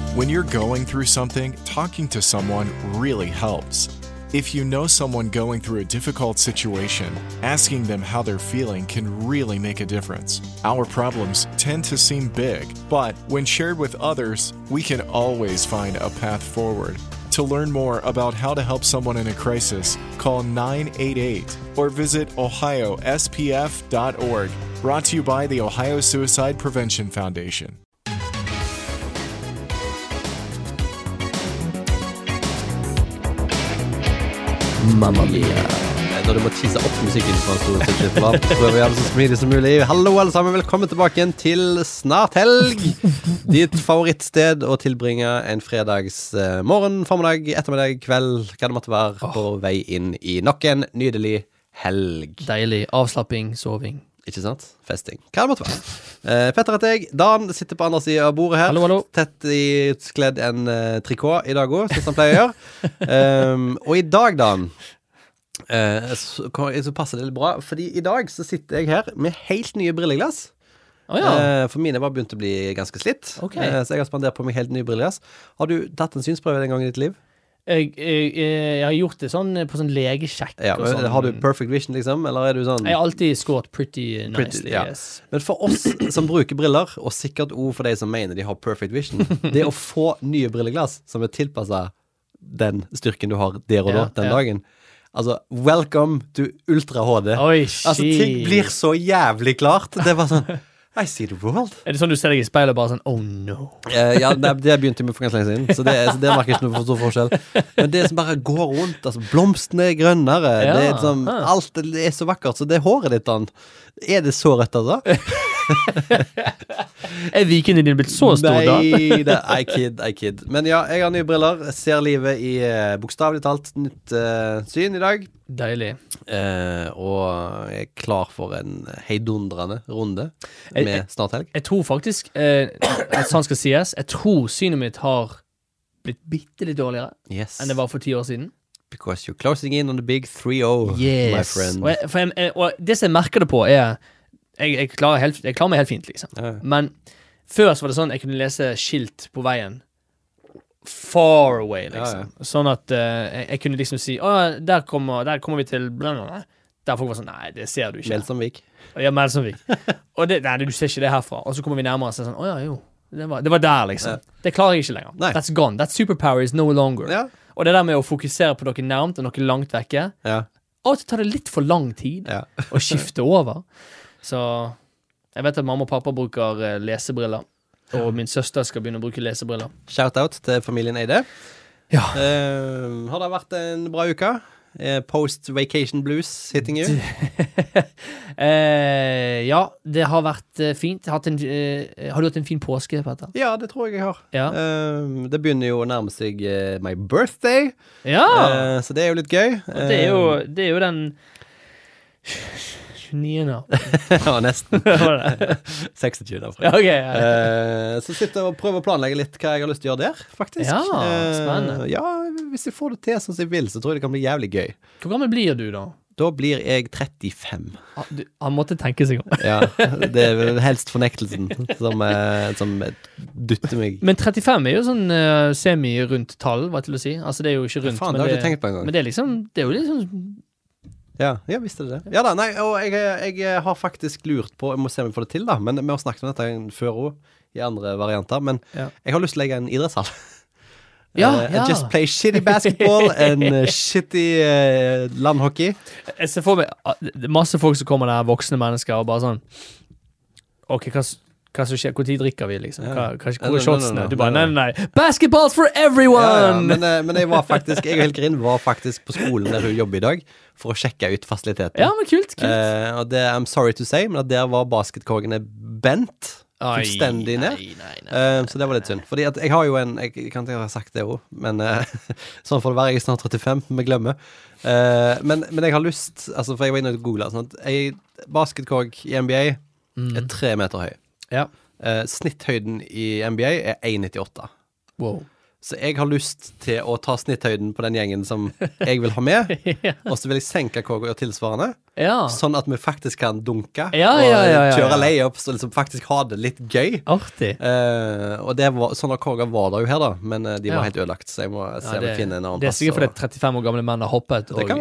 When you're going through something, talking to someone really helps. If you know someone going through a difficult situation, asking them how they're feeling can really make a difference. Our problems tend to seem big, but when shared with others, we can always find a path forward. To learn more about how to help someone in a crisis, call 988 or visit ohiospf.org. Brought to you by the Ohio Suicide Prevention Foundation. Mamma mia. Når du må tisse opp musikken for en stor sikkert, prøver vi alle så smidig som mulig. Hallo alle sammen, velkommen tilbake igjen til Snart Helg. Ditt favorittsted å tilbringe en fredags morgen, formiddag, ettermiddag, kveld, hva det måtte være, på vei inn i nok en nydelig helg. Deilig, avslapping, soving. Ikke sant? Festing. Hva det måtte være. Petter heter jeg. Dan sitter på andre siden av bordet her. Hallo, hallo. Tett i skledd en trikot i dag også, som han pleier å gjøre. Og i dag, Dan, så passer det litt bra, fordi i dag så sitter jeg her med helt nye brilleglass. For mine var begynt å bli ganske slitt. Så jeg har spandert på meg helt nye brilleglass. Har du tatt en synsprøve den gangen i ditt liv? Jeg har gjort det sånn på sånn legesjekk og sånn. Har du perfect vision liksom, eller er du sånn? Jeg har alltid scoret pretty nicely, yes. Men for oss som bruker briller, og sikkert også for de som mener de har perfect vision, det å få nye brilleglass som er tilpasset den styrken du har der og da, den dagen. Altså, welcome to Ultra HD. Oi, altså, ting blir så jævlig klart. Det var sånn, I see the world. Er det sånn du ser deg i speilet og bare sånn, oh no? Ja, det begynte med for ganske lenge siden, så det merker ikke noe for stor forskjell. Men det som bare går rundt, altså, blomstene er grønnere, det er liksom, alt det er så vakkert, så det håret ditt, Dan, er det så rett altså? Er vikene dine blitt så stor da? Nei, I kid. Men ja, jeg har nye briller, ser livet i bokstavelig talt nytt syn i dag. Deilig. Og jeg er klar for en heidundrende runde med Snart Helg. Jeg tror faktisk, at sånn skal sies, jeg tror synet mitt har blitt bitte litt dårligere enn det var for 10 år siden. Because you're closing in on the big 3-0, my friend. Og det som jeg merker det på er, jeg klarer meg helt fint, liksom. Men før så var det sånn, jeg kunne lese skilt på veien. Far away, liksom. Sånn at jeg kunne liksom si, der kommer vi til blablabla. Der folk var sånn, nei, det ser du ikke. Melsomvik. Ja, Melsomvik. Og nei, du ser ikke det herfra. Og så kommer vi nærmere og sier sånn, jo, det var der, liksom. Det klarer jeg ikke lenger. Nei. That's gone. That superpower is no longer. Og det der med å fokusere på noe nærmt og noe langt vekke, og så tar det litt for lang tid å skifte over. Så jeg vet at mamma og pappa bruker lesebriller, og min søster skal begynne å bruke lesebriller. Shout-out til familien Eide. Ja. Har det vært en bra uke? Post-vacation blues hitting you? Ja, det har vært fint. Har du hatt en fin påske, Petter? Ja, det tror jeg har. Ja. Det begynner jo å nærme seg my birthday. Ja. Så det er jo litt gøy. Det er jo den 29. Ja, nesten 26. Så sitter jeg og prøver å planlegge litt hva jeg har lyst til å gjøre der, faktisk. Ja, spennende. Ja, hvis jeg får det til som jeg vil, så tror jeg det kan bli jævlig gøy. Hvor gammel blir du da? Da blir jeg 35. Han måtte tenke seg om. Ja, det er vel helst fornektelsen som dytter meg. Men 35 er jo sånn semi-rundt tall, hva til å si. Altså det er jo ikke rundt. Faen, det har jeg ikke tenkt på en gang. Men det er jo liksom Ja, visste det. Ja da, nei, og jeg har faktisk lurt på, jeg må se om jeg får det til da, men vi har snakket om dette før også, i andre varianter, men jeg har lyst til å legge en idrettshall. Just play shitty basketball and shitty landhockey. Jeg ser for meg masse folk som kommer der, voksne mennesker, og bare sånn, ok, hva som skjer? Hvor tid drikker vi, liksom? Hvor er shotsene? Du bare, nei. Basketballs for everyone! Men jeg og Helgerin var faktisk på skolen der hun jobber i dag, for å sjekke ut fasiliteten. Ja, men kult. Og det, I'm sorry to say, men at der var basketkorgene bent, fullstendig ned. Nei. Så det var litt synd. Fordi at jeg har jo jeg kan ikke ha sagt det også, men sånn får det være, jeg er snart 35, vi glemmer. Men jeg har lyst, altså, for jeg var inne og googlet, sånn at basketkorg i NBA er 3 meter høy. Ja. Snitthøyden i NBA er 1,98. Wow. Så jeg har lyst til å ta snitthøyden på den gjengen som jeg vil ha med, og så vil jeg senke korg og tilsvarende. sånn at vi faktisk kan dunke og kjøre layups og liksom faktisk ha det litt gøy. Artig. Og det var, sånne korger var der jo her da, men de var helt ødelagt, så jeg må se om jeg finner en annen plass. Det sikkert fordi 35 år gamle menn har hoppet og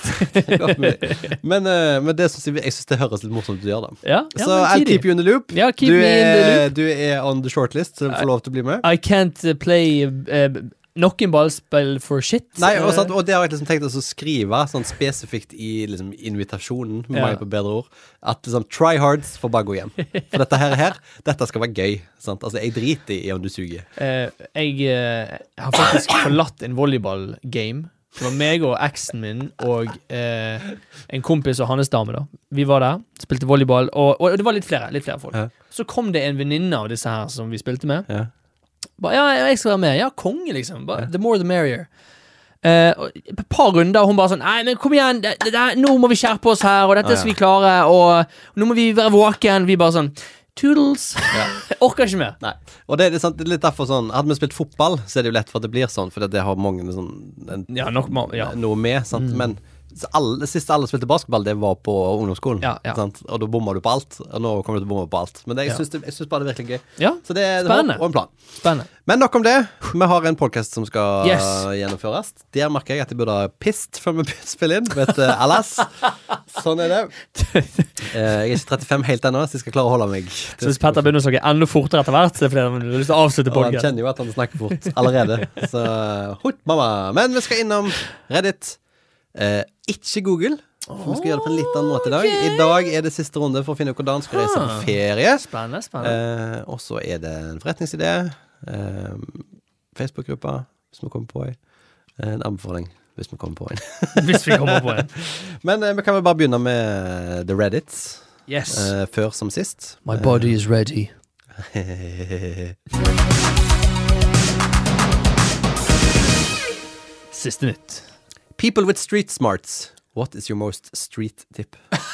dunket. men det synes jeg synes det høres litt morsomt ut å gjøre da. Så I'll keep you in the loop. Keep me in the loop. Du er on the shortlist, så du får lov til å bli med. I can't play noen ballspill for shit. Nei, og det har jeg liksom tenkt å skrive sånn spesifikt i liksom, invitasjonen, med meg på bedre ord, at liksom, try hards for bare gå hjem. For dette skal være gøy. Sant? Altså, jeg driter i om du suger. Jeg har faktisk forlatt en volleyball-game. Det var meg og eksen min og en kompis og hans dame da. Vi var der, spilte volleyball, og det var litt flere folk. Så kom det en venninne av disse her som vi spilte med. Jeg skal være med. Konge liksom. The more the merrier. Et par runder, og hun bare sånn, nei, men kom igjen, nå må vi skjerpe oss her, og dette skal vi klare, og nå må vi være våken. Vi bare sånn, toodles. Orker ikke mer. Nei. Og det er litt derfor sånn, hadde vi spilt fotball, så er det jo lett for at det blir sånn, for det har mange sånn, noe med, sant? Men sist alle spilte basketball, det var på ungdomsskolen, sant? Og da bommer du på alt, og nå kommer du til å bomme på alt. Men jeg synes bare det er virkelig gøy. Så det er håp og en plan. Spennende. Men nok om det. Vi har en podcast som skal gjennomføres. Der merker jeg at jeg burde ha pist før vi spiller inn, vet Alas. Sånn er det. Jeg er ikke 35 helt ennå, så jeg skal klare å holde meg. Så hvis Petter begynner å snakke enda fortere etter hvert, så er det fordi han har lyst til å avslutte podcast. Han kjenner jo at han snakker fort allerede. Så, hot mamma. Men vi skal innom Reddit. Ikke Google. Vi skal gjøre det på en litt annen måte i dag. I dag er det siste runde for å finne ut hvordan skal reise på ferie. Spennende. Og så er det en forretningsidé, Facebook-gruppa, hvis vi kommer på en anbefaling, hvis vi kommer på en. Hvis vi kommer på en. Men vi kan vel bare begynne med The Reddits. Yes. Før som sist. My body is ready. Siste nytt. People with street smarts. What is your most street tip?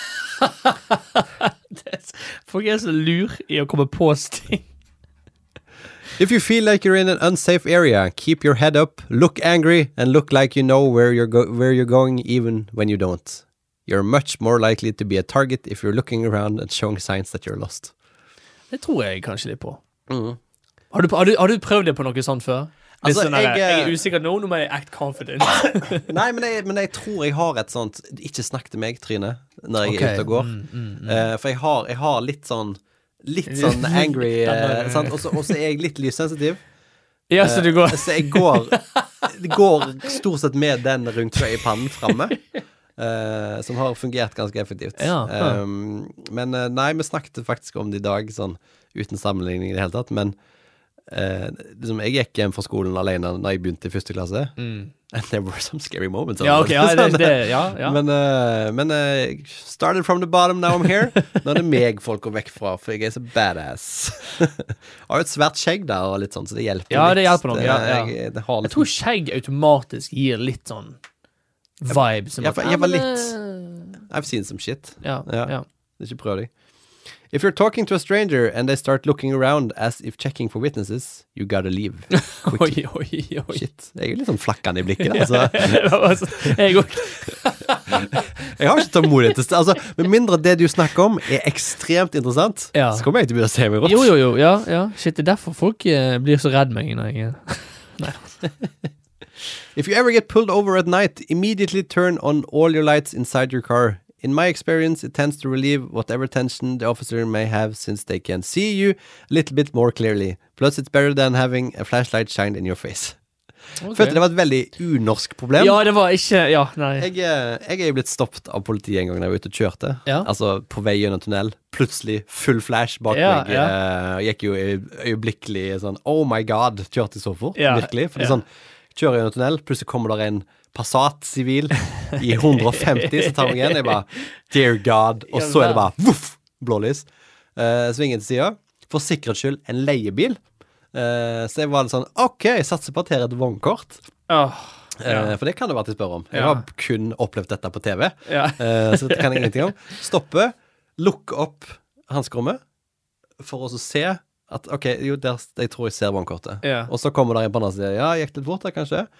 Folk er så lur i å komme på ting. If you feel like you're in an unsafe area, keep your head up, look angry, and look like you know where you're going even when you don't. You're much more likely to be a target if you're looking around and showing signs that you're lost. Det tror jeg kanskje litt på. Har du prøvd det på noe sånt før? Altså, jeg er usikker nå må jeg act confident. Nei, men jeg tror jeg har et sånt ikke snakk til meg, Trine, når jeg er ute og går. For jeg har litt sånn angry, sant? Og så er jeg litt lyssensitiv. Ja, så du går så jeg går stort sett med den rundt i pannen fremme. Som har fungert ganske effektivt. Men nei, vi snakket faktisk om det i dag, sånn uten sammenligning i det hele tatt, men liksom, jeg gikk hjem fra skolen alene når jeg begynte i første klasse. And there were some scary moments. Men started from the bottom, now I'm here. Nå er det meg folk går vekk fra, for jeg er så badass. Jeg har jo et svært skjegg der og litt sånn, så det hjelper litt. Det hjelper nok. Jeg tror skjegg automatisk gir litt sånn vibe som jeg var litt I've seen some shit. Det er ikke prøv deg. If you're talking to a stranger and they start looking around as if checking for witnesses, you gotta leave quickly. Oi. Shit, jeg er litt sånn flakkende i blikket, altså. Jeg har ikke tålmodighet til altså, med mindre det du snakker om er ekstremt interessant, så kommer jeg til å begynne å se meg rått. Jo, shit, det er derfor folk blir så redd meg når jeg Nei. If you ever get pulled over at night, immediately turn on all your lights inside your car. In my experience, it tends to relieve whatever tension the officer may have since they can see you a little bit more clearly. Plus, it's better than having a flashlight shined in your face. Følte det var et veldig unorsk problem. Ja, det var ikke, nei. Jeg er jo blitt stoppet av politiet en gang da jeg var ute og kjørte. Altså, på vei gjennom tunnel. Plutselig full flash bak meg. Gikk jo øyeblikkelig sånn, oh my god, kjørte jeg så fort, virkelig. For det er sånn, kjører gjennom tunnel, plutselig kommer der en Passat sivil i 150, så tar vi igjen, jeg bare, dear God, og så er det bare, voff, blålys. Svingen til siden, for sikkerhets skyld, en leiebil. Så jeg var litt sånn, ok, jeg satser på at her er et vognkort. For det kan det være til å spørre om. Jeg har kun opplevd dette på TV, så det kan jeg ingenting om. Stoppe, lukke opp hanskerommet, for å se at, ok, jo, jeg tror jeg ser vognkortet. Og så kommer der en på den siden, gikk litt fort der kanskje.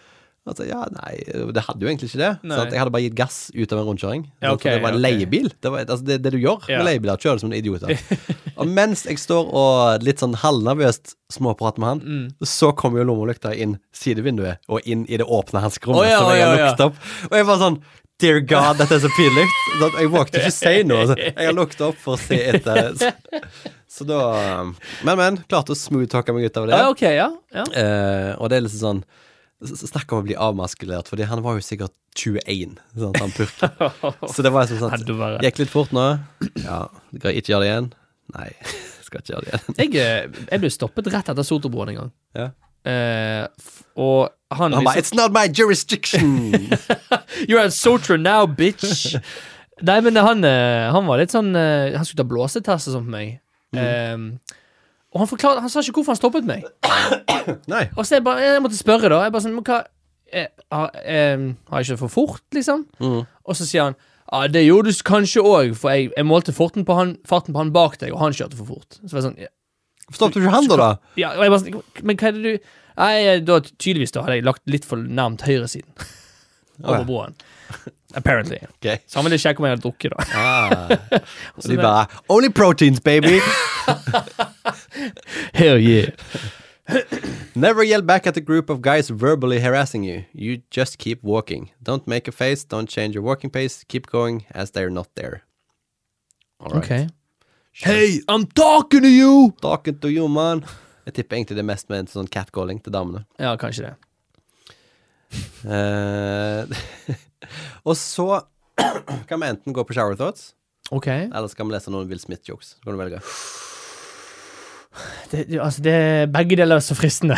Altså, ja, nei, det hadde jo egentlig ikke det. Så jeg hadde bare gitt gass ut av en rundkjøring. Okay, det var en leiebil. Det var altså, det du gjør med leiebiler, kjører som en idiot. Og mens jeg står og litt sånn halvnervøst småprater med han, så kommer jo lommelykta inn sidevinduet og inn i det åpne hanskerommet som jeg har lukket opp. Og jeg var sånn, dear God, dette så pinlig. Jeg vågte ikke si noe. Så jeg har lukket opp for å se etter. Så da, men, klarte å smooth-talke meg ut av det. Ok, ja. Og det liksom sånn, snakk om å bli avmaskulert, fordi han var jo sikkert 21, sånn, han purker. Så det var sånn, gikk litt fort nå. Ja, skal ikke gjøre det igjen? Nei, skal ikke gjøre det igjen. Jeg ble stoppet rett etter Soterbroen en gang. Ja. Og han bare, it's not my jurisdiction! You're at Sotra now, bitch! Nei, men han var litt sånn, han skulle ta blåsetest og sånn på meg. Og han sa ikke hvorfor han stoppet meg. Nei. Og så jeg måtte spørre da. Jeg bare sånn, men hva har jeg ikke for fort, liksom? Og så sier han, det gjorde du kanskje også, for jeg målte farten på han bak deg, og han kjørte for fort. Så var jeg sånn, stoppet du ikke han da? Ja, og jeg bare sånn, men hva er det du... Nei, da tydeligvis da hadde jeg lagt litt for nærmt høyresiden over broen. Apparently. Okay. Så han ville sjekke om jeg hadde drukket da. Og de bare, only proteins, baby! Hell yeah. Never yell back at a group of guys verbally harassing you. You just keep walking. Don't make a face, don't change your walking pace. Keep going as they're not there. All right. Okay. Hey, I'm talking to you! Talking to you, man. Jeg tipper egentlig det mest med en sånn catcalling til damene. Ja, kanskje det. Og så kan vi enten gå på shower thoughts, eller skal vi lese noen Will Smith-jokes. Så kan du velge. Det begge deler er så fristende.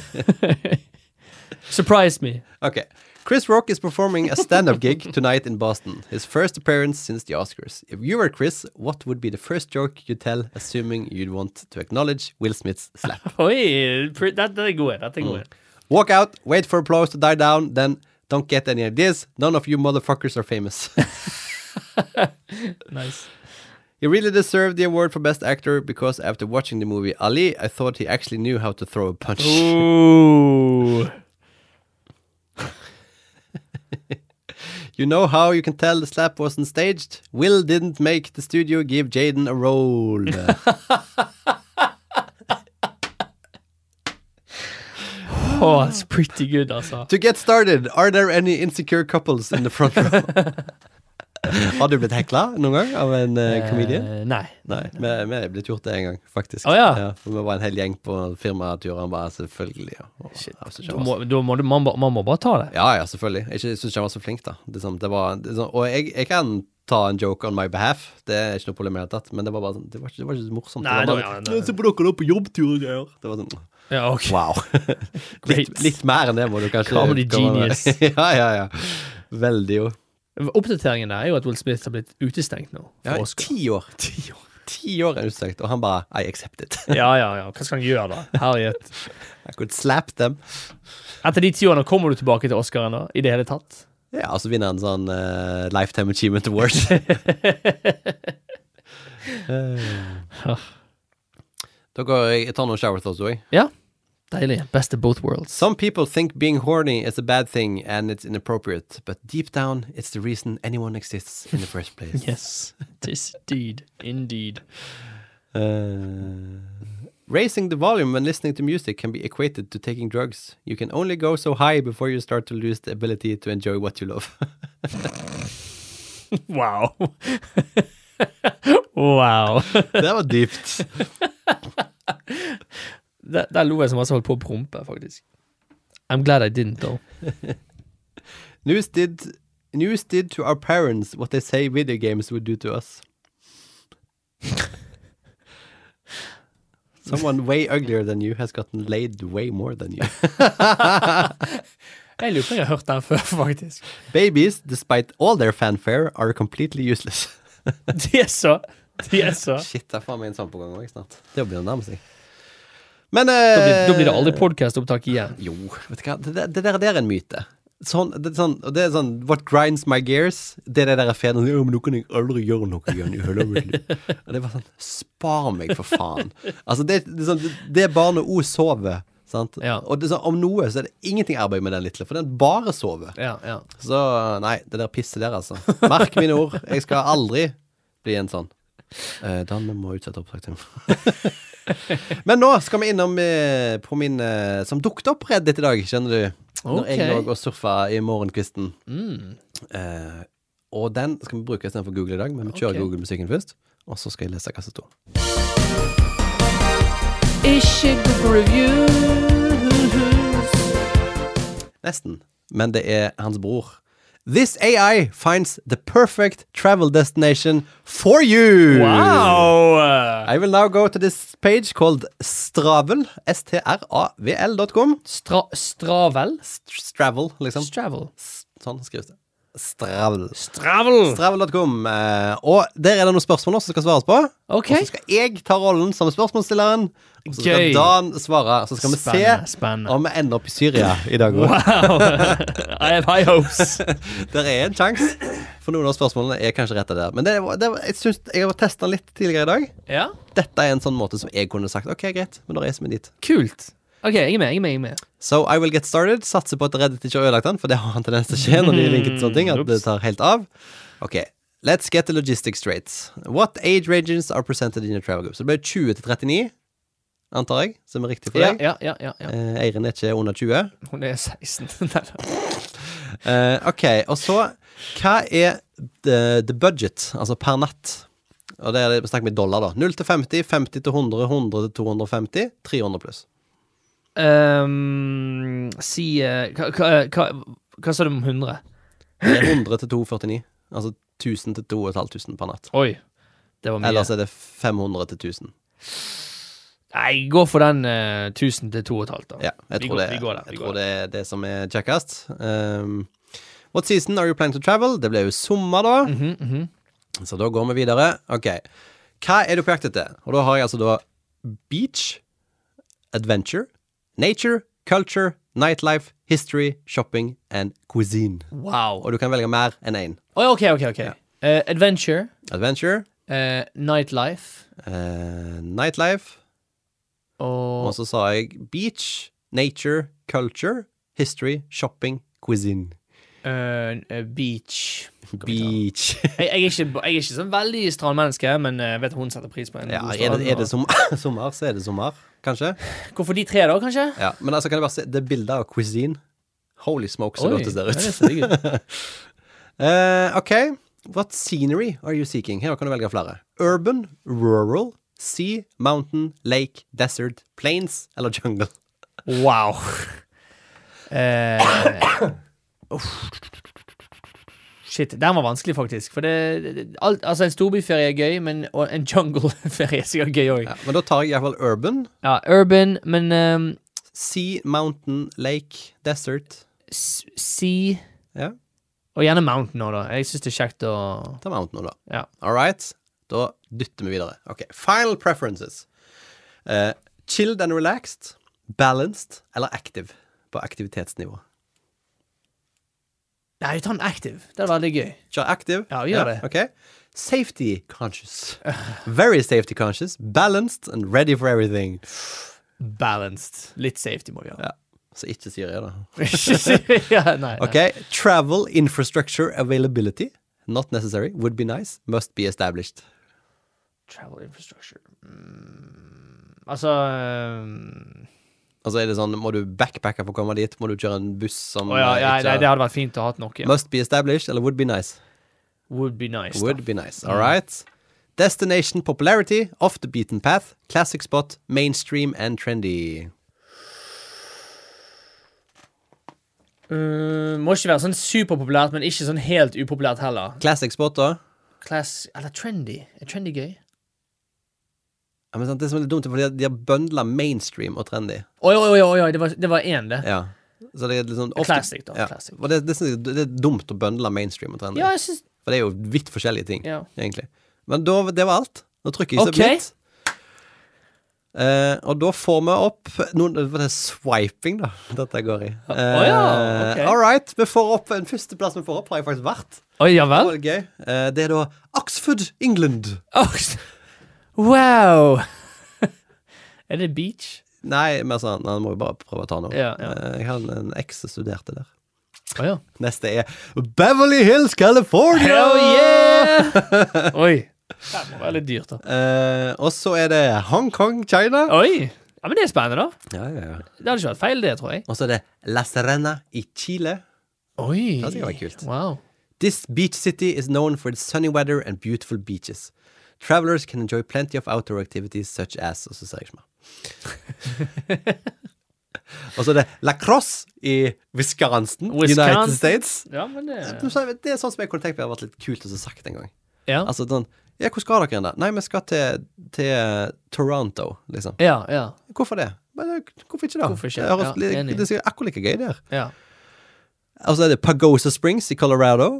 Surprise me. Ok. Chris Rock is performing a stand-up gig tonight in Boston. His first appearance since the Oscars. If you were Chris, what would be the first joke you'd tell, assuming you'd want to acknowledge Will Smith's slap? Oi, det er god. Walk out, wait for applause to die down, then don't get any ideas. None of you motherfuckers are famous. Nice. He really deserved the award for Best Actor because after watching the movie Ali, I thought he actually knew how to throw a punch. Ooh. You know how you can tell the slap wasn't staged? Will didn't make the studio give Jaden a role. Oh, it's pretty good, altså. To get started, are there any insecure couples in the front row? Har du blitt hekla noen gang av en comedian? Nei. Vi er blitt gjort det en gang, faktisk. Ja, for vi var en hel gjeng på firmatur, han bare selvfølgelig. Shit. Man må bare ta det. Ja, selvfølgelig. Jeg synes ikke han var så flink da. Og jeg kan ta en joke on my behalf. Det er ikke noe problem med det, men det var bare sånn, det var ikke så morsomt. Nei. Se på dere da på jobbtur og greier. Det var sånn, ja, ok. Wow. litt mer enn det må du kanskje. Comedy genius. Ja. Veldig jo. Oppdateringen er jo at Will Smith har blitt utestengt nå. Ja, 10 år. 10 år er utestengt, og han bare, I accept it. Ja. Hva skal han gjøre da? Herlighet. I could slap them. Etter de 10 årene kommer du tilbake til Oscaren da, i det hele tatt? Ja, og så vinner han sånn Lifetime Achievement Award. Da går jeg tar noen shower thoughts også. Ja, deilig. Best of both worlds. Some people think being horny is a bad thing and it's inappropriate, but deep down it's the reason anyone exists in the first place. Yes, this indeed. Raising the volume when listening to music can be equated to taking drugs. You can only go so high before you start to lose the ability to enjoy what you love. Wow. Wow. Det var dypt. Der lo jeg som også holdt på å prompe, faktisk. I'm glad I didn't, though. News did to our parents what they say video games would do to us. Someone way uglier than you has gotten laid way more than you. Jeg lurer på jeg har hørt den før, faktisk. Babies, despite all their fanfare, are completely useless. De er så. Shit, jeg får meg en sånn på gang også snart. Det blir nærmest seg. Men da blir det aldri podcast-opptak igjen. Jo, vet du hva, det der er en myte. Det er sånn what grinds my gears. Det der er federen. Ja, men nå kan jeg aldri gjøre noe igjen i hele mitt liv. Og det er bare sånn, spar meg for faen. Altså det er sånn, det er bare når hun sover, Sant? Ja. Og det, så, om noe så er det ingenting arbeid med den lille, for den bare sover. Ja. Så nei, det der pisset der altså. Merk mine ord, jeg skal aldri bli en sånn. Dan må utsette opptaket. Men nå skal vi innom på min som dukket opp Reddit i dag, skjønner du. Når jeg lå og surfet i morgenkvisten. Og den skal vi bruke i stedet for Google i dag, men vi kjører Google-musikken først, og så skal jeg lese hva som står. Ikke Google Reviews. Nesten, men det er hans bror. This AI finds the perfect travel destination for you. Wow! I will now go to this page called Stravel, stravel.com. Stravel? Stravel, liksom. Stravel. Sånn skrives det. Stravel. Stravel.com. Og der er det noen spørsmål også som skal svares på. Ok. Og så skal jeg ta rollen som spørsmålsstilleren. Og så skal Dan svare. Så skal vi se om vi ender opp i Syria i dag. Wow. I have high hopes. Der er en sjanse. For noen av spørsmålene er kanskje rett der. Men jeg synes jeg har testet den litt tidligere i dag. Ja. Dette er en sånn måte som jeg kunne sagt, ok, greit, men da reiser vi dit. Kult. Ok, jeg er med. So I will get started. Satser på at Reddit ikke har ødelagt den, for det har han tendens til å skje når de linker til sånne ting, at det tar helt av. Ok, let's get the logistics straight. What age ranges are presented in your travel group? Så det ble 20 til 39, antar jeg, som er riktig for deg. Ja. Eiren er ikke under 20. Hun er 16. Ok, og så, hva er the budget, altså per natt? Og det er, vi snakker med dollar da. 0 til 50, 50 til 100, 100 til 250, 300 pluss. Si hva sa du om 100? Det er 100 til 249. Altså 1000 til 2500 per natt. Oi, det var mye. Ellers er det 500 til 1000. Nei, gå for den 1000 til 2500 da. Ja, jeg tror det er det som er kjekkest. What season are you planning to travel? Det ble jo sommer da. Så da går vi videre. Ok, hva er du på jakt etter? Og da har jeg altså da beach, adventure, nature, culture, nightlife, history, shopping and cuisine. Wow. Og du kan velge mer enn en. Ok. Ja. Adventure. Nightlife. Nightlife. Og så sa jeg beach, nature, culture, history, shopping, cuisine. Beach. Beach. jeg er ikke sånn veldig strandmenneske, men vet hun setter pris på en god strand. Er det sommer, så er det sommer, kanskje. Hvorfor de 3 da, kanskje? Ja, men altså kan jeg bare se, det bildet av cuisine. Holy smoke, så godt det ser ut. Det ser digg ut. Ok, what scenery are you seeking? Her kan du velge flere. Urban, rural, sea, mountain, lake, desert, plains, eller jungle. Wow. Shit, den var vanskelig faktisk. For altså en storbyferie er gøy, men en jungleferie er sikkert gøy også. Ja, men da tar jeg i hvert fall urban. Ja, urban, men sea, mountain, lake, desert. Sea. Ja. Og gjerne mountain også da. Jeg synes det er kjekt å ta mountain også da. Ja. Alright, da dytter vi videre. Ok, final preferences. Chilled and relaxed, balanced eller active på aktivitetsnivå. Nei, vi tar en active. Det er veldig gøy. Kjør active? Ja, vi gjør det. Ok. Safety conscious. Very safety conscious. Balanced and ready for everything. Balanced. Litt safety må vi gjøre. Ja. Så ikke Syria da. Ja, nei. Ok. Travel infrastructure availability. Not necessary. Would be nice. Must be established. Travel infrastructure. Altså er det sånn, må du backpacke for å komme dit? Må du kjøre en buss som nei, det hadde vært fint å ha noe. Ja. Must be established, eller would be nice? Would be nice. Would be nice, alright. Destination popularity, off the beaten path, classic spot, mainstream and trendy. Må ikke være sånn superpopulært, men ikke sånn helt upopulært heller. Classic spot da? Eller trendy. Er trendy gøy? Ja, men sant, det som er litt dumt, fordi de har bøndlet mainstream og trendy. Oi, det var en det. Ja. Så det er liksom ofte, classic da, ja. Classic. Og det er dumt å bøndle mainstream og trendy. Ja, jeg synes... For det er jo vidt forskjellige ting, ja. Egentlig. Men da, det var alt. Nå trykker jeg submit. Og da får vi opp det er swiping da dette går i. Ok. Alright, vi får opp en førsteplass vi får opp, har jeg faktisk vært. Oi, ja vel. Det var gøy. Det er da Oxford, England. Wow. Er det beach? Nei, men sånn, han må jo bare prøve å ta noe. Ja. Jeg har en eks som studerte der. Ja. Neste Beverly Hills, California! Hell yeah! Oi, det må være litt dyrt da. Og så det Hong Kong, China. Oi, ja, men det spennende da. Ja. Det hadde ikke vært feil det, tror jeg. Og så det La Serena I Chile. Oi. Det skal være kult. Wow. This beach city is known for its sunny weather and beautiful beaches. Travelers can enjoy plenty of outdoor activities such as, og så ser jeg ikke mer. Og så det lacrosse I Wisconsin, United States. Ja, men det... Det sånn som jeg kunne tenkt meg hadde vært litt kult å sagt en gang. Ja. Altså, sånn, hvor skal dere da? Nei, vi skal til Toronto, liksom. Ja. Hvorfor det? Men, hvorfor ikke da? Hvorfor ikke? Det er akkurat like gøy der. Ja. Og så det Pagosa Springs I Colorado.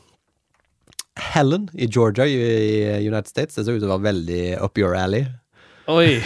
Helen I Georgia I United States. Det ser ut til å være veldig up your alley. Oi.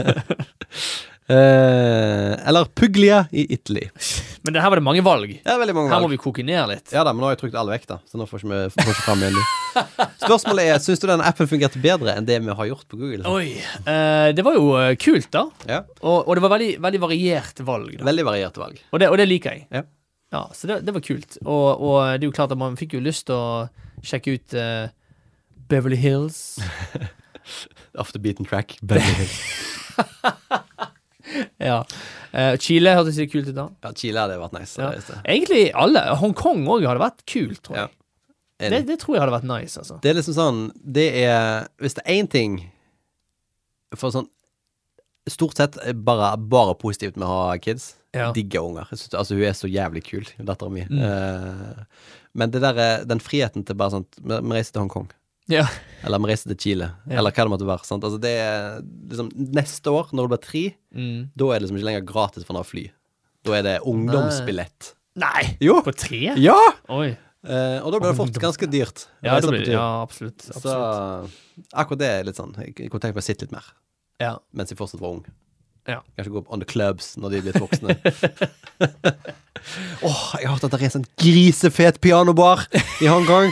Eller Puglia I Italy. Men her var det mange valg. Ja, veldig mange valg. Her må vi koke ned litt. Ja da, men nå har jeg trykt alle vekk da. Så nå får vi ikke frem igjen de. Spørsmålet synes du denne appen fungerte bedre enn det vi har gjort på Google? Oi, det var jo kult da. Ja. Og det var veldig, veldig variert valg da. Veldig varierte valg. Og det liker jeg. Ja. Så det var kult. Og det er jo klart at man fikk jo lyst til å sjekke ut Beverly Hills. Off the beaten track, Beverly Hills. Ja. Chile hørtes litt kult ut da. Ja, Chile hadde vært nice. Ja. Egentlig alle. Hong Kong også hadde vært kult, tror jeg. Ja. Det tror jeg hadde vært nice, altså. Det liksom sånn, hvis det en ting, for sånn, stort sett bare positivt med å ha kids, digge unger. Altså, hun så jævlig kul, datteren min. Men det den friheten til bare sånn, vi reiser til Hong Kong. Ja. Eller vi reiser til Chile. Eller hva det måtte være. Sant? Altså, det liksom, neste år, når du blir 3, da det liksom ikke lenger gratis for å fly. Da det ungdomsbillett. Nei! Jo! På 3? Ja! Oi. Og da blir det fort ganske dyrt. Ja, absolutt. Så akkurat det litt sånn, jeg kunne tenke meg å sitte litt mer. Ja. Mens jeg fortsatt var ung. Ja. Kanskje gå on the clubs når de blir voksne. Jeg har hørt at det en sånn grisefet pianobar I Hong Kong.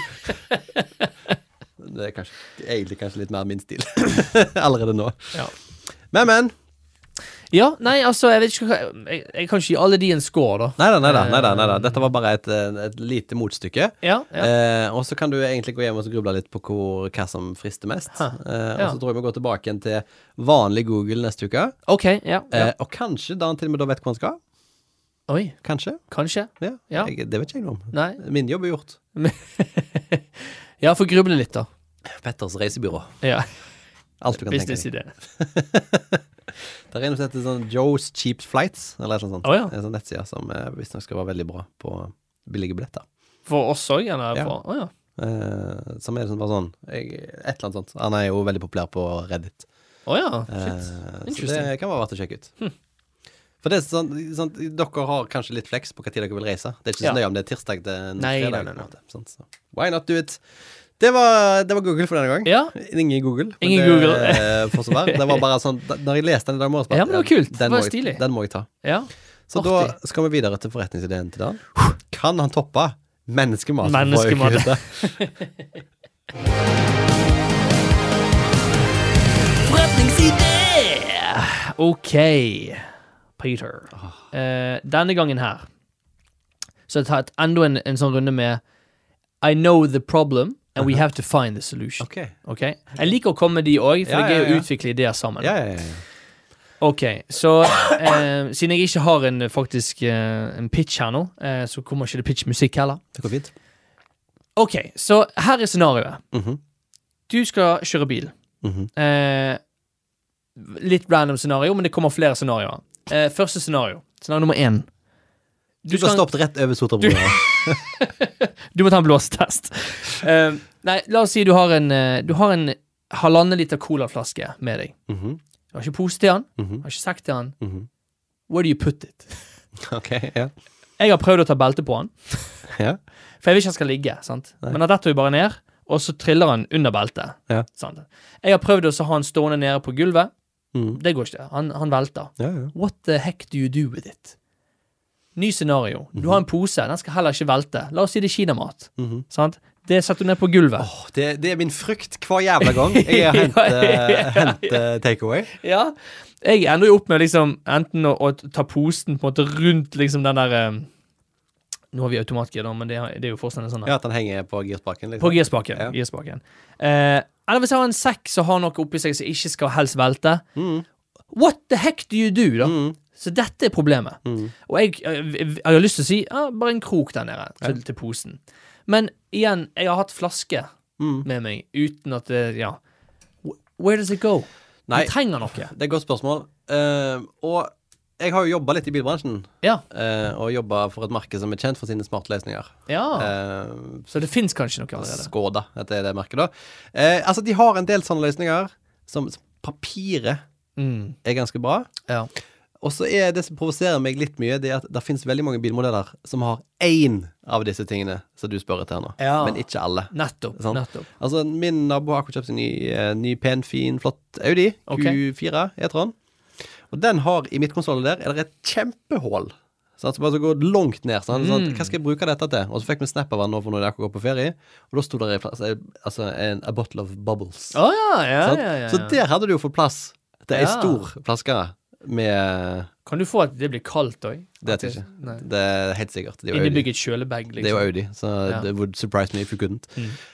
Det egentlig kanskje litt mer min stil. Allerede nå. Ja. Men. Ja, nei, altså, jeg vet ikke jeg kan ikke gi alle de en score, da. Nei. Dette var bare et lite motstykke. Ja. Og så kan du egentlig gå hjem og gruble litt på hva som frister mest. Og så tror jeg vi går tilbake igjen til vanlig Google neste uke. Ok, ja. Og kanskje da han til og med da vet hvor han skal. Oi. Kanskje. Ja. Det vet ikke jeg noe om. Nei. Min jobb gjort. Ja, for gruble litt da. Petters reisebyrå. Ja. Alt du kan tenke deg. Businessidé. Det noe som heter sånn Joe's Cheap Flights, eller noe sånt. Ja. En sånn nettside som visst nok skal være veldig bra på billige billetter. For oss også, eller? Ja. Ja. Som sånn, bare sånn, et eller annet sånt. Han jo veldig populær på Reddit. Shit. Så det kan være verdt å sjekke ut. For det sånn, dere har kanskje litt flex på hva tid dere vil reise. Det ikke så nøye om det tirsdag til fredag. Nei. Sånn, så. Why not do it? Det var Google for denne gang. Ja. Ingen Google. Google. Det var bare sånn, når jeg leste den i dag morges, ja, men det var kult. Det var stilig. Den må jeg ta. Ja. Så da skal vi videre til forretningsideen til Dan. Kan han toppe menneskemat? Forretningsidé! Ok, Peter. Denne gangen her så jeg tar enda en sånn runde med I know the problem and we have to find the solution. Ok? Jeg liker å komme med de også, for det er gøy å utvikle ideer sammen. Ja. Ok, så siden jeg ikke har en pitch her nå, så kommer ikke det pitch-musikk heller. Det går fint. Ok, så her scenarioet. Du skal kjøre bil. Litt random scenario, men det kommer flere scenarioer. Første scenario nummer 1. Du skal stoppe rett over Sotrabrua. Du må ta en blåstest. Nei, la oss si du har en 1,5 liter colaflaske med deg. Du har ikke pose til han, har ikke sekk til han. Where do you put it? Ok, ja. Jeg har prøvd å ta belte på han. Ja. For jeg vil ikke han skal ligge, sant? Men han detter jo bare ned, og så triller han under beltet. Ja. Sant? Jeg har prøvd å ha han stående nede på gulvet. Det går ikke. Han velter. Ja. What the heck do you do with it? Ny scenario. Du har en pose, den skal heller ikke velte. La oss si det kinamat. Sant? Det setter du ned på gulvet. Det min frykt hver jævla gang. Jeg har hentet takeaway. Ja, jeg ender jo opp med liksom enten å ta posen på en måte rundt liksom den der nå har vi automatgir da, men det er jo fortsatt en sånn Ja, at den henger på girspaken liksom. På girspaken eller hvis jeg har en sekk som har noe oppi seg som ikke skal helst velte what the heck do you do da? Så dette er problemet og jeg har lyst til å si bare en krok der nede til posen men igjen, jeg har hatt flaske med meg uten at where does it go? Nei, du trenger noe det er et godt spørsmål og jeg har jo jobbet litt i bilbransjen og jobbet for et marked som er kjent for sine smarte løsninger så det finnes kanskje noe allerede Skoda, dette er det merket da altså de har en del sånne løsninger som papiret er ganske bra og så er det som provoserer meg litt mye det at det finnes veldig mange bilmodeller som har en av disse tingene som du spør etter nå men ikke alle nettopp altså min nabo har akkurat kjøpt en ny pen, fin, flott Audi Q4 e-tron og den har i midtkonsollen der er det et kjempehål sånn at det bare går langt ned sånn, hva skal jeg bruke dette til? Og så fikk vi snap av han nå for når jeg går på ferie og da stod det altså a bottle of bubbles så der hadde du jo fått plass det er en stor flaske med kan du få at det blir kaldt også? Det vet jeg ikke det er helt sikkert innebygget kjølebag liksom. Det er jo Audi så det would surprise me if you couldn't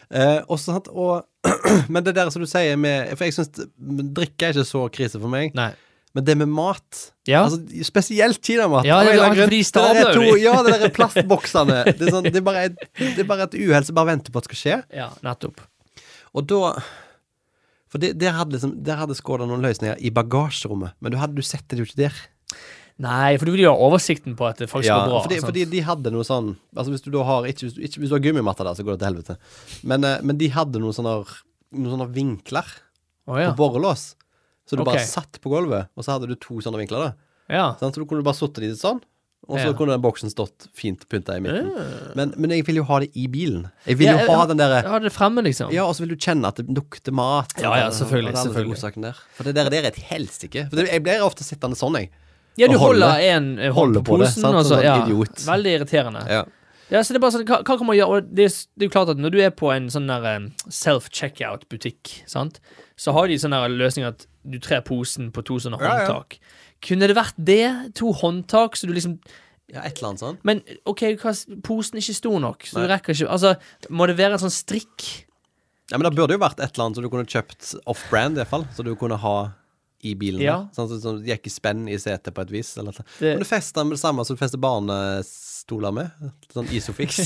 men det der som du sier med, for jeg synes drikke er ikke så krise for meg men det med mat altså, spesielt kinamat det der er plastboksene det er bare et uheld som bare venter på at det skal skje nettopp og da for der hadde Skoda noen løsninger i bagasjerommet, men du setter det jo ikke der. Nei, for du vil jo ha oversikten på at det faktisk går bra. Fordi de hadde noe sånn, altså hvis du da har, hvis du har gummimatter der, så går det til helvete. Men de hadde noen sånne vinkler på borrelås, så du bare satt på gulvet, og så hadde du 2 sånne vinkler da. Så du kunne bare sutte de sånn, og så kunne den boksen stått fint pyntet i midten men jeg vil jo ha det i bilen jeg vil jo ha den der ha det fremme liksom og så vil du kjenne at det lukter mat selvfølgelig for det der er et helsike for jeg blir ofte sittende sånn du holder en hånd på posen sånn idiot veldig irriterende så det er bare sånn, hva kan man gjøre? Og det er jo klart at når du er på en sånn der self-checkout butikk, sant? Så har de sånne løsninger at du trer posen på 2 sånne håndtak. Kunne det vært det? 2 håndtak, så du liksom et eller annet sånn. Men, posen er ikke stor nok, så du rekker ikke, altså, må det være en sånn strikk? Ja, men det burde jo vært et eller annet så du kunne kjøpt off-brand i hvert fall, så du kunne ha i bilen. Sånn som gikk i spenn i setet på et vis. Eller men du fester med det samme som du fester barnestoler med. Sånn Isofix.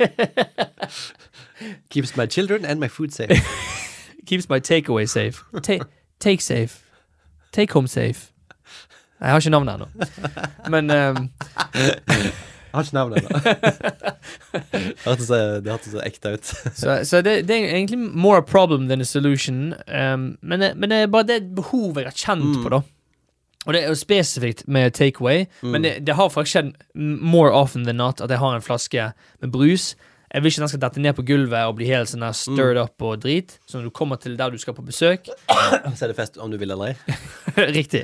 Keeps my children and my food safe. Keeps my takeaway safe. Take safe. Take home safe. Jeg har ikke navnet ennå. Men jeg har ikke navnet ennå. Det hørtes så ekte ut. så det er egentlig more a problem than a solution. Men det er bare det behovet jeg har kjent på da. Og det er jo spesifikt med takeaway, men det har faktisk skjedd more often than not at jeg har en flaske med brus. Jeg vil ikke den skal dette ned på gulvet og bli helt sånn her stirred up og drit, så når du kommer til der du skal på besøk så er det fest om du vil eller ei. Riktig.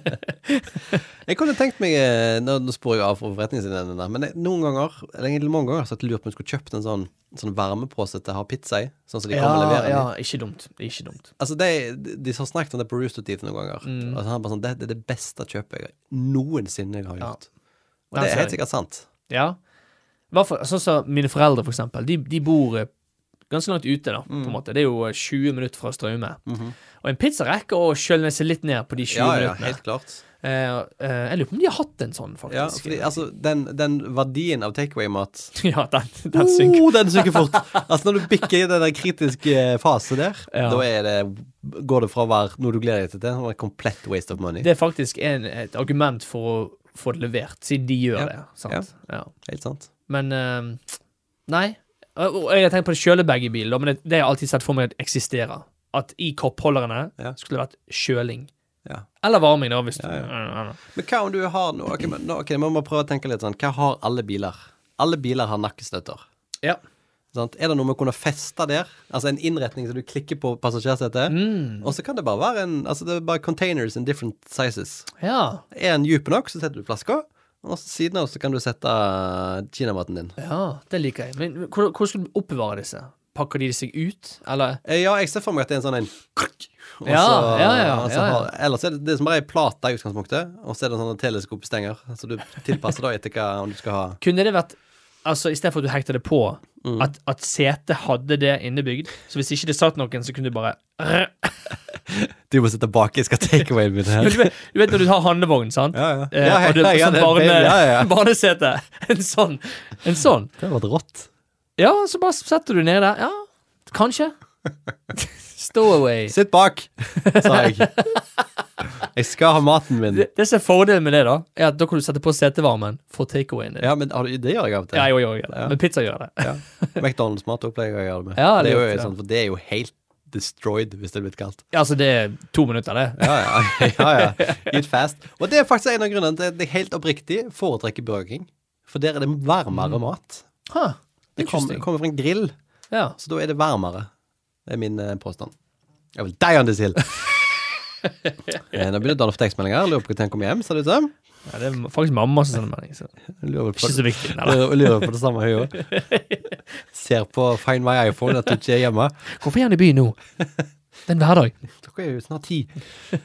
Jeg kunne tenkt meg, nå spår jeg av for forretningsideen der, men noen ganger, eller egentlig mange ganger, så har jeg lurt på om jeg skulle kjøpt en sånn varmepåse til å ha pizza i, sånn som de kommer og leverer. Ja, ikke dumt. Altså, de har snakket om det på Rooster Teeth noen ganger, og så har han bare sånn, det er det beste kjøpet jeg noensinne har gjort. Og det er helt sikkert sant. Ja. Sånn som mine foreldre for eksempel de bor ganske langt ute da, på en måte. Det er jo 20 minutter fra Strømme og en pizza rekker å kjølne seg litt ned på de 20 minuttene. Ja, helt klart. Jeg lurer på om de har hatt en sånn faktisk. Ja, fordi altså den verdien av takeaway-mat den synker. Den synker fort. Altså når du bikker i den der kritiske fase der, da går det fra å være noe du gleder deg til en komplett waste of money. Det er faktisk et argument for å få det levert, siden de gjør det. Sant? Ja, helt sant. Men, nei. Og jeg har tenkt på det kjølebag i bilen, men det har jeg alltid sett for meg at eksisterer. At i koppholderne skulle det vært kjøling. Eller varming da, hvis du... Men hva om du har noe... Ok, man må prøve å tenke litt sånn. Hva har alle biler? Alle biler har nakkestøtter. Ja. Sånn, er det noe med å kunne feste der? Altså en innretning så du klikker på passasjersetet, og så kan det bare være det er bare containers in different sizes. Ja. Er den djup nok, så setter du flasker, og siden av så kan du sette kinamaten din. Ja, det liker jeg. Men hvor skal du oppbevare disse? pakker de seg ut, eller? Ja, jeg ser for meg at det er en sånn en ellers er det som bare er plata i utgangspunktet, og så er det sånne teleskopstenger, så du tilpasser da etter hva om du skal ha. Kunne det vært, altså i stedet for at du hekter det på, at setet hadde det innebygd, så hvis ikke det satt noen, så kunne du bare Du må sitte bak, jeg skal take away min her. Du vet når du har handlevogn, sant? Ja. Og du barnesete. En sånn. Det har vært rått. Ja, så bare setter du ned der. Ja, kanskje. Stowaway. Sitt bak, sa jeg. Jeg skal ha maten min. Det som er fordelen med det da, er at da kan du sette på setevarmen for takeawayen din. Ja, men det gjør jeg av og til. Ja, jeg gjør det. Men pizza gjør det. Ja. McDonald's mat opplegger jeg gjør det med. Ja, det er jo sånn, for det er jo helt destroyed hvis det blir kaldt. Ja, altså det er 2 minutter det. Ja. Eat fast. Og det er faktisk en av grunnene til at jeg helt oppriktig foretrekker Burger King. For der er det varmere mat. Det kommer fra en grill, så da er det varmere. Det er min påstand. Jeg vil die on this hill. Nå begynner Dan å få tekstmeldinger. Lurer på hva den kommer hjem, sa du til? Ja, det er faktisk mamma som sender melding, så ikke så viktig. Lurer på det samme høy også. Ser på Find My iPhone at du ikke er hjemme. Hvorfor er han i byen nå? Den hverdag. Dere er jo snart 10.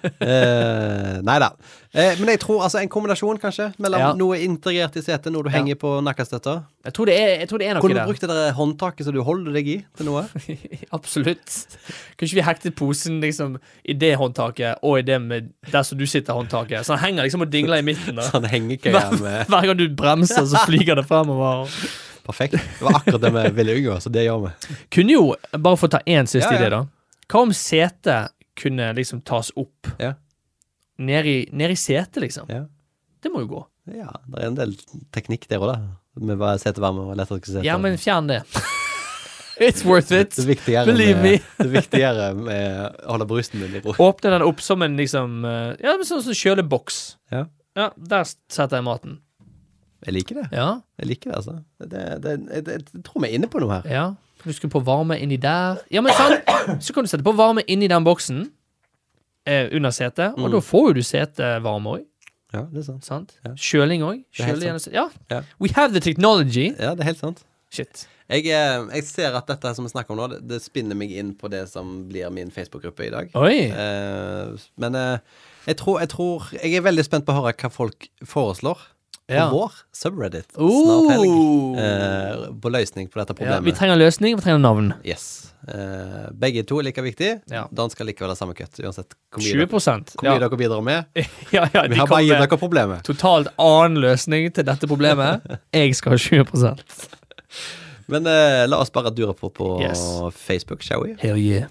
Neida. Men jeg tror altså en kombinasjon kanskje mellom noe integrert i setet, når du henger på nakkestøtter. Jeg tror det er noe der. Kunne du brukt det der håndtaket så du holder deg i til noe? Absolutt. Kunne ikke vi hektet posen liksom i det håndtaket og i det med der som du sitter håndtaket? Så han henger liksom og dingler i midten da. Sånn hengekøya med... Hver gang du bremser så flyger det fremover. Perfekt. Det var akkurat det vi ville unngå, så det gjør vi. Kunne jo, bare for å ta en siste idé da, hva om setet kunne liksom tas opp ned i setet liksom? Det må jo gå. Ja, det er en del teknikk der også da. Med hva setevarme og lettere ikke sete. Ja, men fjern det. It's worth it. Believe me. Det viktigere med å holde brusten din i ro. Åpne den opp som en liksom, sånn kjøleboks. Ja, der setter jeg maten. Jeg liker det. Ja. Jeg liker det, altså. Jeg tror vi er inne på noe her. Ja. Du skal på varme inni der. Ja, men sant? Så kan du sette på varme inni den boksen under setet, og da får jo du setevarme også. Ja, det er sant. Ja. Kjøling også. Ja. We have the technology. Ja, det er helt sant. Shit. Jeg ser at dette som vi snakker om nå, det spinner meg inn på det som blir min Facebook-gruppe i dag. Oi. Men jeg tror jeg er veldig spent på å høre hva folk foreslår. På vår subreddit snart helg på løsning på dette problemet. Vi trenger løsning, vi trenger navn. Yes. Begge to er like viktig. Dan skal likevel ha samme kutt, uansett hvor mye 20%. Hvor mye dere bidrar med. Vi har bare gitt dere problemet. Totalt annen løsning til dette problemet. Jeg skal ha 20%. Men la oss bare dure på Facebook, shall we? Hell yeah.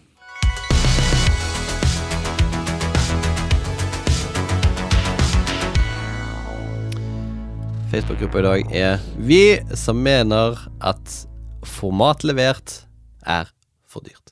Facebook-gruppa i dag er vi som mener at format levert er for dyrt.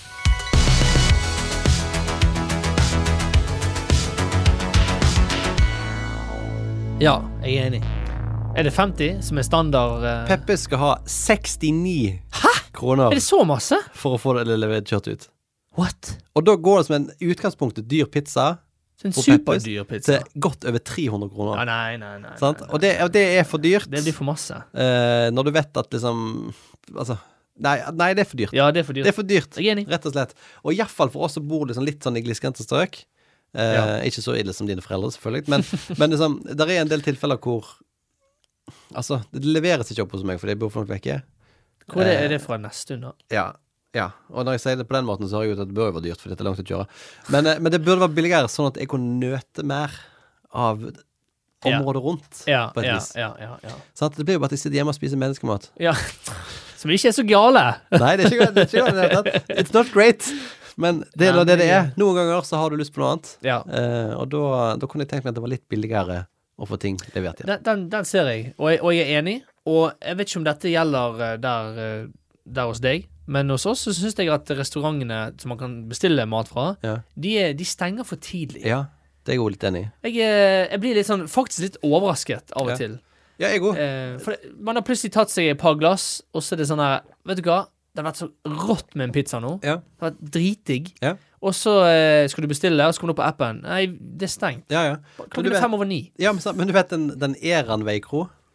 Ja, jeg er enig. Er det 50 som er standard? Peppe skal ha 69 kroner. Er det så masse? For å få det levert kjørt ut. What? Og da går det som en utgangspunkt dyr pizza. En superdyr pizza. Til godt over 300 kroner. Ja, nei. Og det er for dyrt. Det blir for masse. Når du vet at liksom altså, nei, det er for dyrt. Ja, det er for dyrt. Det er for dyrt, jeg er enig. Rett og slett. Og i hvert fall for oss som bor liksom litt sånn i glisgrendte strøk. Ikke så ille som dine foreldre, selvfølgelig. Men liksom, der er en del tilfeller hvor altså, det leveres ikke opp hos meg, for det bor folk vekke. Hvor er det fra neste stund da? Ja, og når jeg sier det på den måten, så har jeg jo at det bør jo være dyrt, for det er langt å kjøre. Men det burde være billigere, sånn at jeg kunne nøte mer av området rundt, på et vis. Ja. Sånn at det blir jo bare at jeg sitter hjemme og spiser menneskemat. Ja, som ikke er så gale. Nei, det er ikke gale. It's not great. Men det er det er. Noen ganger så har du lyst på noe annet. Ja. Og da kunne jeg tenkt meg at det var litt billigere å få ting levert igjen. Den ser jeg, og jeg er enig. Og jeg vet ikke om dette gjelder der hos deg, men hos oss så synes jeg at restaurantene som man kan bestille mat fra, de stenger for tidlig. Ja, det er jeg også litt enig i. Jeg blir litt sånn, faktisk litt overrasket av og til. Ja, jeg også. For man har plutselig tatt seg et par glass, og så er det sånn her, vet du hva? Det har vært så rått med en pizza nå. Ja. Det har vært dritdigg. Ja. Og så skal du bestille, og så kommer du på appen. Nei, det er stengt. Ja. Klokken er 8:05. Ja, men du vet den Eran Veikro,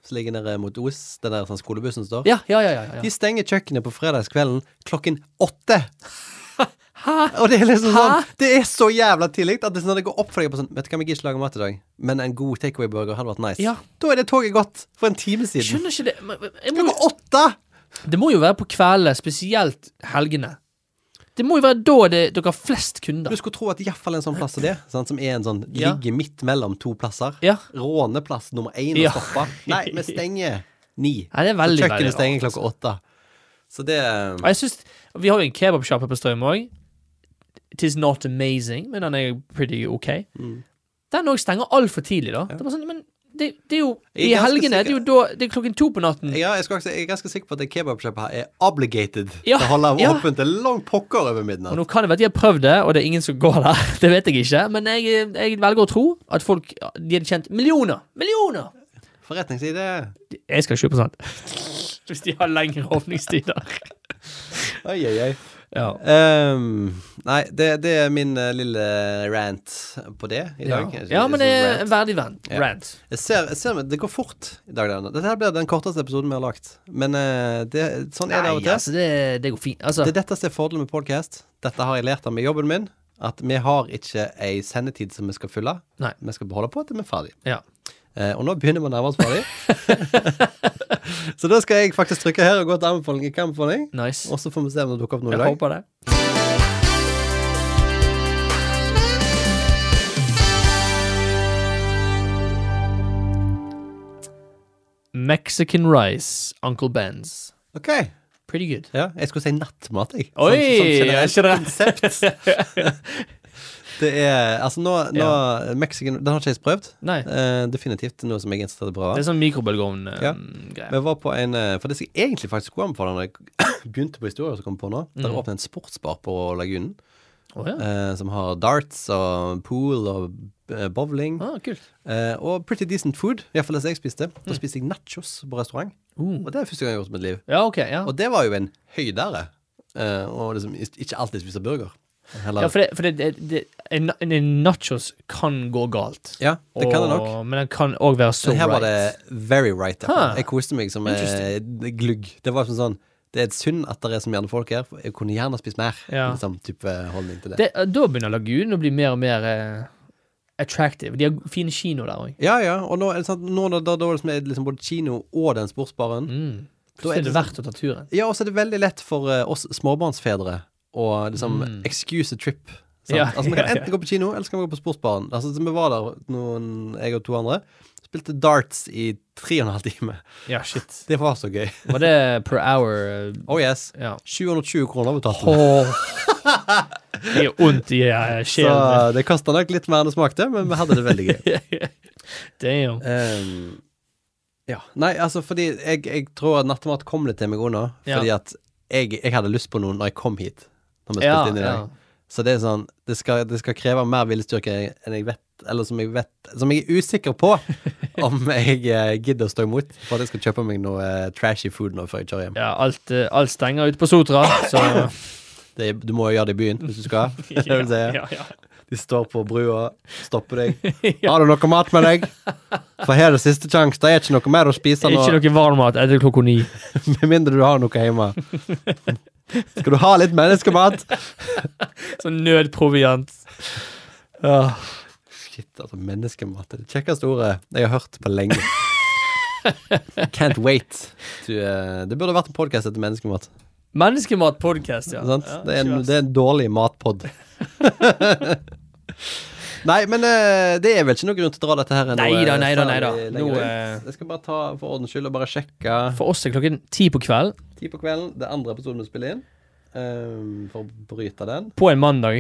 som ligger nede mot Os, den der sånn skolebussen står. Ja. De stenger kjøkkenet på fredagskvelden klokken 8. Hæ? Og det liksom sånn, det så jævla tidlig at det, sånn, det går opp for deg på sånn, vet du hva, vi ikke lager mat i dag, men en god takeaway-burger hadde vært nice. Ja. Da det toget gått for en time siden. Skjønner ikke det. Klokka 8! Det må jo være på kveldene, spesielt helgene. Det må jo være da dere har flest kunder. Du skulle tro at i hvert fall en sånn plass er det, sånn, som en sånn, ligger midt mellom to plasser. Ja. Råneplass nummer 1 å stoppe. Nei, vi stenger 9. Ja, det er veldig, så kjøkkenet stenger klokka 8. Så det... Jeg synes, vi har jo en kebabshop på Strøm også. It is not amazing, men den er pretty ok. Den også stenger alt for tidlig da. Det er bare sånn, men det er jo i helgene, det er jo da, det er klokken 2 på natten. Ja, jeg er ganske sikker på at det kebabkjøpet her er obligated til å holde åpent til langt pokker over midnatt. Og nå kan det være at de har prøvd det, og det er ingen som går der. Det vet jeg ikke, men jeg velger å tro at folk, de har tjent millioner. Forretningside. Jeg skal kjøpe sånt. Hvis de har lengre åpningstider. Oi. Ja. Nei, det er min lille rant på det i dag. Ja, men det er en verdig rant. Jeg ser det går fort i dag. Dette her blir den korteste episoden vi har lagt. Men sånn er det av og til. Altså, det går fint. Altså. Det er dette som er fordelen med podcast. Dette har jeg lært av med jobben min. At vi har ikke en sendetid som vi skal fylle. Nei. Vi skal beholde på til vi er ferdig. Ja. Og nå begynner vi å nærme oss ferdig. Så da skal jeg faktisk trykke her og gå til anbefaling. Nice. Og så får vi se om det dukker opp noe i dag. Jeg håper det. Mexican rice, Uncle Ben's. Ok. Pretty good. Ja, jeg skulle si nattmat, jeg. Oi, jeg skjønner konsept. Det er, altså nå Mexican, den har ikke jeg prøvd. Nei. Definitivt noe som jeg synes er bra. Det er sånn mikrobølgeovn-greie. Vi var på en, for det skal jeg egentlig faktisk gå an på når jeg begynte på historien som kom på nå. Der åpnet en sportsbar på Lagunen. Som har darts og pool og bowling. Kult. Og pretty decent food, i hvert fall det jeg spiste. Da spiste jeg nachos på restaurant. Og det er første gang jeg har gjort i mitt liv. Ja, ok, ja. Og det var jo en høydere. Og liksom, ikke alltid spiste burger. Ja, for en nachos kan gå galt. Ja, det kan det nok. Men den kan også være so right. Her var det very right. Jeg koste meg som glugg. Det var sånn, det er et synd at det er så mye folk her. Jeg kunne gjerne spist mer. Liksom, type holdning til det. Da begynner Lagunen å bli mer og mer attractive. De har fine kino der også. Ja, og nå er det sånn, da er det liksom både kino og den sportsbaren. Så er det verdt å ta turen. Ja, og så er det veldig lett for oss småbarnsfedre og liksom excuse a trip. Altså man kan enten gå på kino, eller så kan man gå på sportsbaren. Altså vi var der, jeg og 2 andre, spilte darts i 3,5 timer. Ja, shit. Det var så gøy. Var det per hour? Oh yes. 720 kroner betalte det er ondt i sjelen. Så det kostet nok litt mer enn det smakte, men vi hadde det veldig gøy. Damn. Ja, nei, altså fordi jeg tror at nattemat kom litt til meg nå, fordi at jeg hadde lyst på noe når jeg kom hit. Når vi spilte inn i dag. Så det er sånn, det skal kreve mer villstyrke enn jeg vet, eller som jeg er usikker på om jeg gidder å stå imot, for at jeg skal kjøpe meg noe trashy food nå før jeg kjører hjem. Ja, alt stenger ut på Sotra, så... Du må jo gjøre det i byen, hvis du skal. Det vil si. De står på brua, stopper deg. Har du noe mat med deg? For her er det siste sjanse, det er ikke noe mer å spise nå. Ikke noe varmmat etter klokka 9. Med mindre du har noe hjemme. Skal du ha litt menneskemat? Sånn nødproviant. Shit, altså menneskemat. Det kjekkeste ordet jeg har hørt på lenge. Can't wait. Det burde vært en podcast etter menneskemat. Menneskemat-podcast, ja. Det er en dårlig matpod. Nei, men det er vel ikke noe grunn til å dra dette her. Neida. Jeg skal bare ta for ordens skyld og bare sjekke. For oss er klokken 10 på kvelden. 10 på kvelden, det andre episoden vi spiller inn. For å bryte den. På en mandag.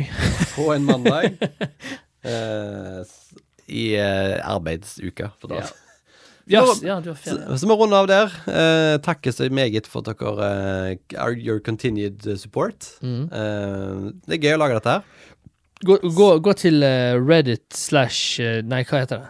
I arbeidsuka for da. Ja, du har ferie. Så vi runder av der. Takkes meget for dere your continued support. Det er gøy å lage dette her. Gå til Reddit / nei, hva heter det?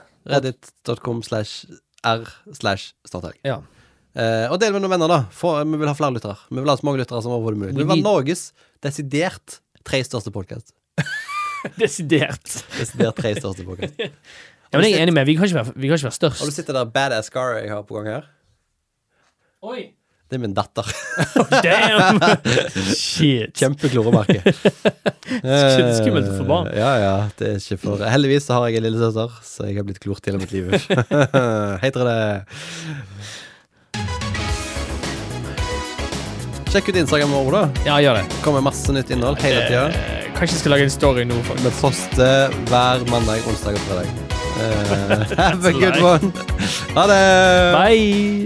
Reddit.com/r/starthelg. Ja. Og del med noen venner da. Vi vil ha flere lyttere. Vi vil ha så mange lyttere som overhodet mulig. Vi vil ha Norges desidert 3 største podcast. Desidert 3 største podcast. Ja, men jeg enig med, vi kan ikke være størst. Og du sitter der badass scar jeg har på gang her. Oi. Det min datter. Damn! Shit. Kjempekloremerke. Skummelt for barn. Ja, det ikke for... Heldigvis så har jeg en lille søster, så jeg har blitt klort til mitt liv. Heter det. Sjekk ut Instagram vår, da. Ja, gjør det. Det kommer masse nytt innhold hele tiden. Kanskje jeg skal lage en story nå, faktisk. Vi poster hver mandag, onsdag og fredag. Have a good one. Ha det! Bye!